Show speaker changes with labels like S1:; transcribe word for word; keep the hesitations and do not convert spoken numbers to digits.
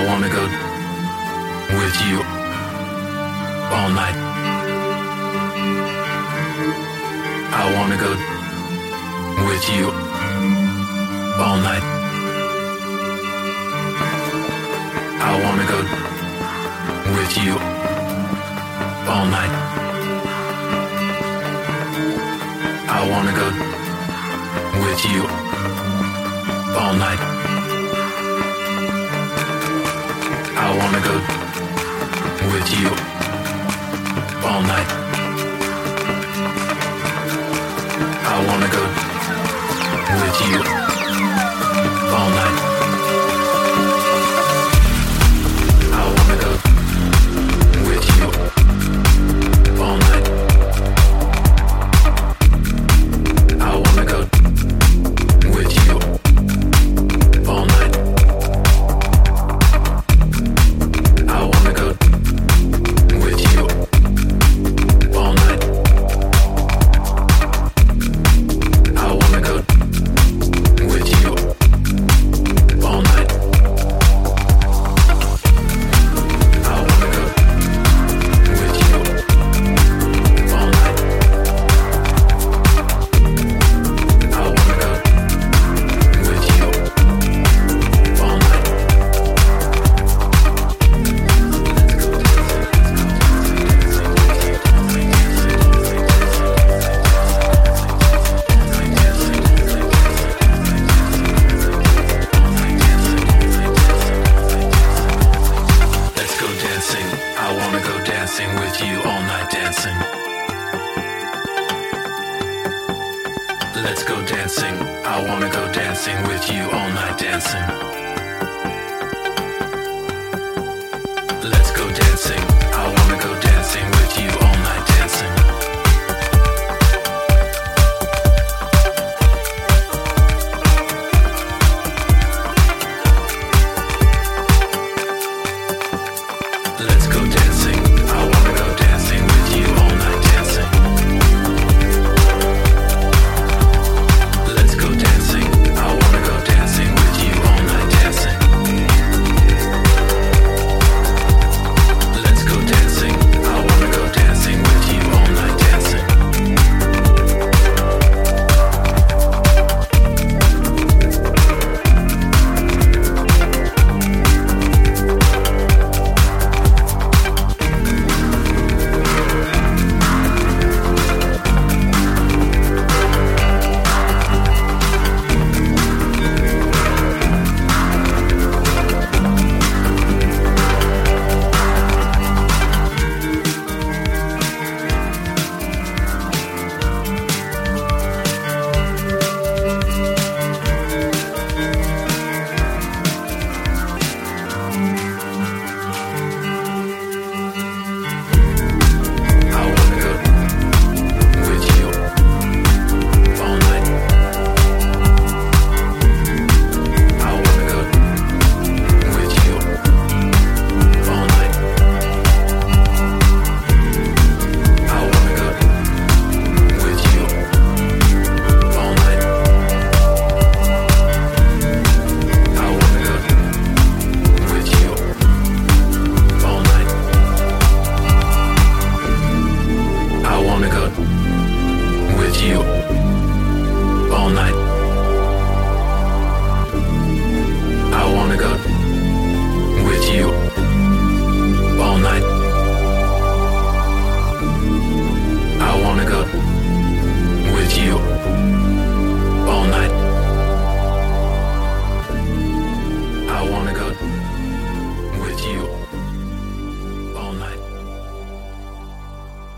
S1: wanna go with you all night. I wanna go with you all night. I wanna go with you all night. I wanna go with you all night. I wanna go with you all night. I wanna go with you all night. I wanna go with you all night. I wanna go with you all night. I wanna go with you all night. I wanna go with you all night. I wanna go with you all night. I wanna go with you all night. Let's go dancing. I wanna go dancing with you all night dancing. Let's go dancing. I wanna go dancing with you all night dancing. Let's go dancing.